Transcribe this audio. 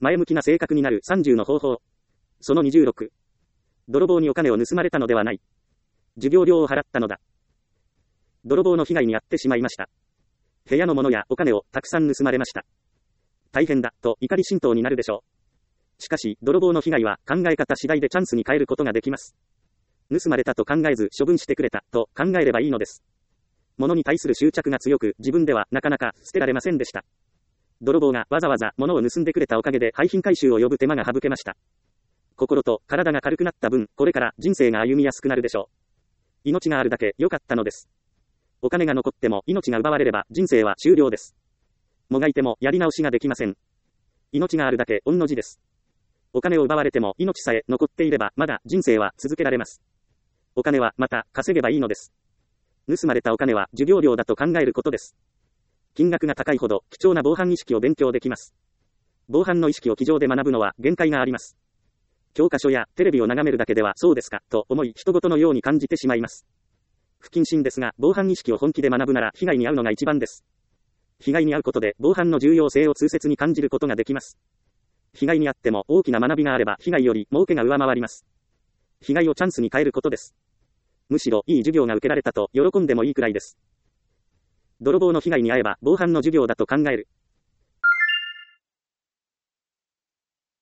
前向きな性格になる30の方法。その26。泥棒にお金を盗まれたのではない。授業料を払ったのだ。泥棒の被害に遭ってしまいました。部屋のものやお金をたくさん盗まれました。大変だ、と怒り心頭になるでしょう。しかし、泥棒の被害は考え方次第でチャンスに変えることができます。盗まれたと考えず処分してくれた、と考えればいいのです。物に対する執着が強く、自分ではなかなか捨てられませんでした。泥棒がわざわざ物を盗んでくれたおかげで廃品回収を呼ぶ手間が省けました。心と体が軽くなった分、これから人生が歩みやすくなるでしょう。命があるだけ良かったのです。お金が残っても命が奪われれば人生は終了です。もがいてもやり直しができません。命があるだけ御の字です。お金を奪われても命さえ残っていればまだ人生は続けられます。お金はまた稼げばいいのです。盗まれたお金は授業料だと考えることです。金額が高いほど貴重な防犯意識を勉強できます。防犯の意識を机上で学ぶのは限界があります。教科書やテレビを眺めるだけではそうですかと思い人事のように感じてしまいます。不謹慎ですが防犯意識を本気で学ぶなら被害に遭うのが一番です。被害に遭うことで防犯の重要性を痛切に感じることができます。被害に遭っても大きな学びがあれば被害より儲けが上回ります。被害をチャンスに変えることです。むしろいい授業が受けられたと喜んでもいいくらいです。泥棒の被害に遭えば防犯の授業だと考える。